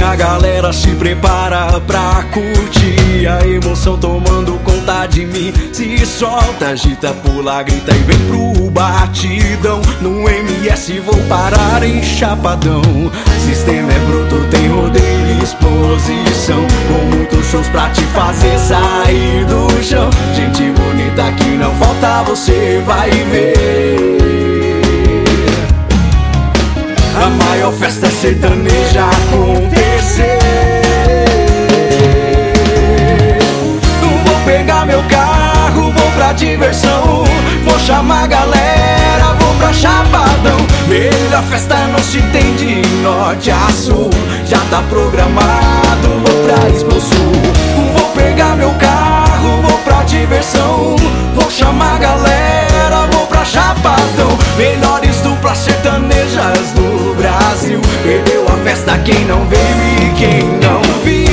Minha galera se prepara pra curtir, a emoção tomando conta de mim. Se solta, agita, pula, grita e vem pro batidão. No MS vou parar em Chapadão. Sistema é bruto, tem rodeio e exposição, com muitos shows pra te fazer sair do chão. Gente bonita que não falta, você vai ver. A maior festa sertaneja acontecer. Vou pegar meu carro, vou pra diversão, vou chamar a galera, vou pra Chapadão. Melhor festa não se tem de norte a sul, já tá programado, vou pra Expo Sul. Vou pegar meu carro, vou pra diversão, vou chamar a galera, vou pra Chapadão. Melhores duplas sertanejas do Brasil, perdeu a festa quem não veio e quem não viu.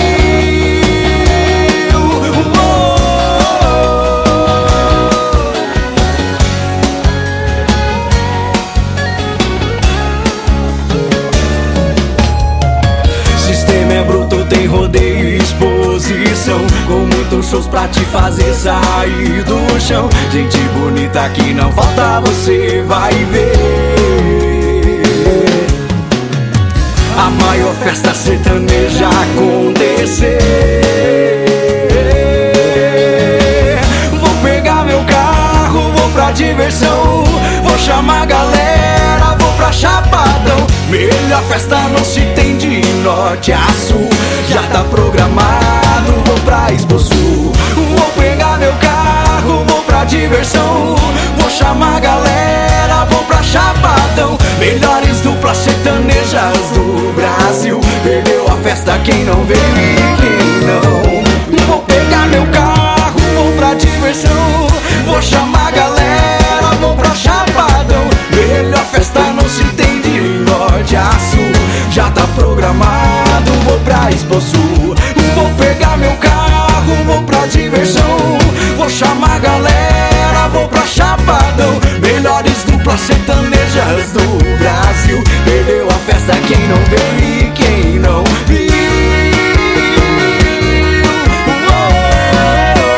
Sistema é bruto, tem rodeio e exposição, com muitos shows pra te fazer sair do chão. Gente bonita que não falta, você vai ver. A maior festa sertaneja acontecer. Vou pegar meu carro, vou pra diversão, vou chamar a galera, vou pra Chapadão. Melhor festa não se tem de norte a sul, já tá programado, vou pra Expo Sul. Vou pegar meu carro, vou pra diversão, vou chamar a galera, vou pra Chapadão. Melhores duplas sertanejas do Brasil, perdeu a festa quem não veio e quem não. Vou pegar meu carro, vou pra diversão, vou chamar a galera, vou pra Chapadão. Melhor festa não se tem de norte a sul, já tá programado, vou pra Expo Sul. Vou pegar meu carro, vou pra diversão, vou chamar a galera, vou pra Chapadão. Melhores duplas sertanejas do Brasil, perdeu a festa quem não veio e quem não viu.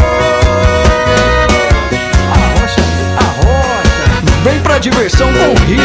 Arrocha, vem pra diversão com